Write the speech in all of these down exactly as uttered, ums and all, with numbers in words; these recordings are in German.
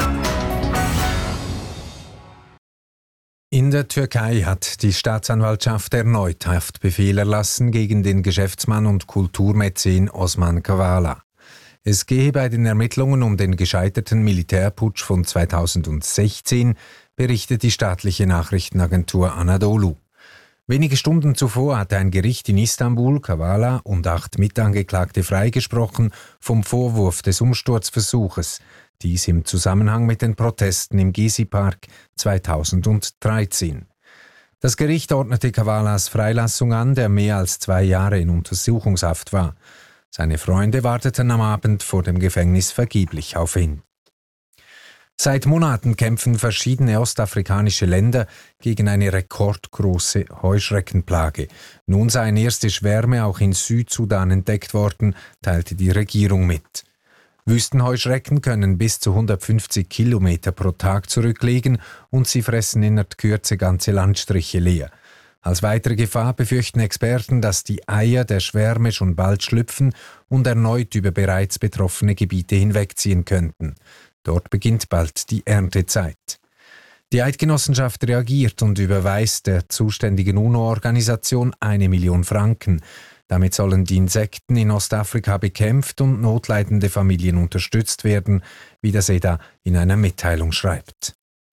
In der Türkei hat die Staatsanwaltschaft erneut Haftbefehl erlassen gegen den Geschäftsmann und Kulturmäzen Osman Kavala. Es gehe bei den Ermittlungen um den gescheiterten Militärputsch von zweitausendsechzehn, berichtet die staatliche Nachrichtenagentur Anadolu. Wenige Stunden zuvor hatte ein Gericht in Istanbul Kavala und acht Mitangeklagte freigesprochen vom Vorwurf des Umsturzversuches, dies im Zusammenhang mit den Protesten im Gezi-Park zweitausenddreizehn. Das Gericht ordnete Kavalas Freilassung an, der mehr als zwei Jahre in Untersuchungshaft war. Seine Freunde warteten am Abend vor dem Gefängnis vergeblich auf ihn. Seit Monaten kämpfen verschiedene ostafrikanische Länder gegen eine rekordgroße Heuschreckenplage. Nun seien erste Schwärme auch in Südsudan entdeckt worden, teilte die Regierung mit. Wüstenheuschrecken können bis zu hundertfünfzig Kilometer pro Tag zurücklegen und sie fressen in der Kürze ganze Landstriche leer. Als weitere Gefahr befürchten Experten, dass die Eier der Schwärme schon bald schlüpfen und erneut über bereits betroffene Gebiete hinwegziehen könnten. Dort beginnt bald die Erntezeit. Die Eidgenossenschaft reagiert und überweist der zuständigen UNO-Organisation eine Million Franken. Damit sollen die Insekten in Ostafrika bekämpft und notleidende Familien unterstützt werden, wie das E D A in einer Mitteilung schreibt.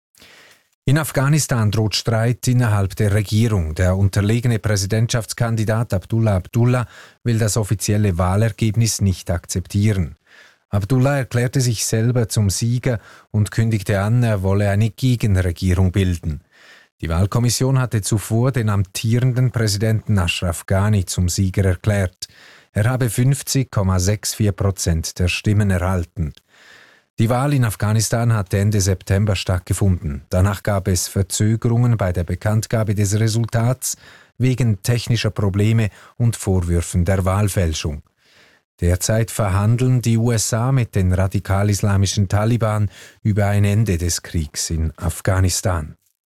In Afghanistan droht Streit innerhalb der Regierung. Der unterlegene Präsidentschaftskandidat Abdullah Abdullah will das offizielle Wahlergebnis nicht akzeptieren. Abdullah erklärte sich selber zum Sieger und kündigte an, er wolle eine Gegenregierung bilden. Die Wahlkommission hatte zuvor den amtierenden Präsidenten Ashraf Ghani zum Sieger erklärt. Er habe fünfzig Komma vierundsechzig Prozent der Stimmen erhalten. Die Wahl in Afghanistan hatte Ende September stattgefunden. Danach gab es Verzögerungen bei der Bekanntgabe des Resultats wegen technischer Probleme und Vorwürfen der Wahlfälschung. Derzeit verhandeln die U S A mit den radikal-islamischen Taliban über ein Ende des Kriegs in Afghanistan.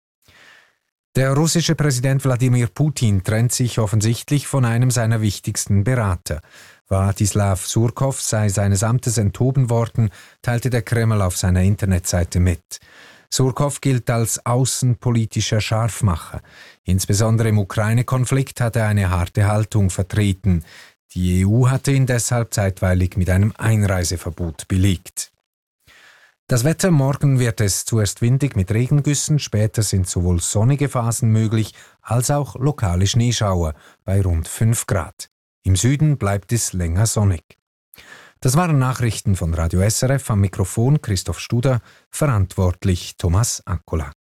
Der russische Präsident Wladimir Putin trennt sich offensichtlich von einem seiner wichtigsten Berater. Wladislaw Surkow sei seines Amtes enthoben worden, teilte der Kreml auf seiner Internetseite mit. Surkow gilt als außenpolitischer Scharfmacher. Insbesondere im Ukraine-Konflikt hat er eine harte Haltung vertreten. Die E U hatte ihn deshalb zeitweilig mit einem Einreiseverbot belegt. Das Wetter: morgen wird es zuerst windig mit Regengüssen, später sind sowohl sonnige Phasen möglich als auch lokale Schneeschauer bei rund fünf Grad. Im Süden bleibt es länger sonnig. Das waren Nachrichten von Radio S R F, am Mikrofon Christoph Studer, verantwortlich Thomas Akkola.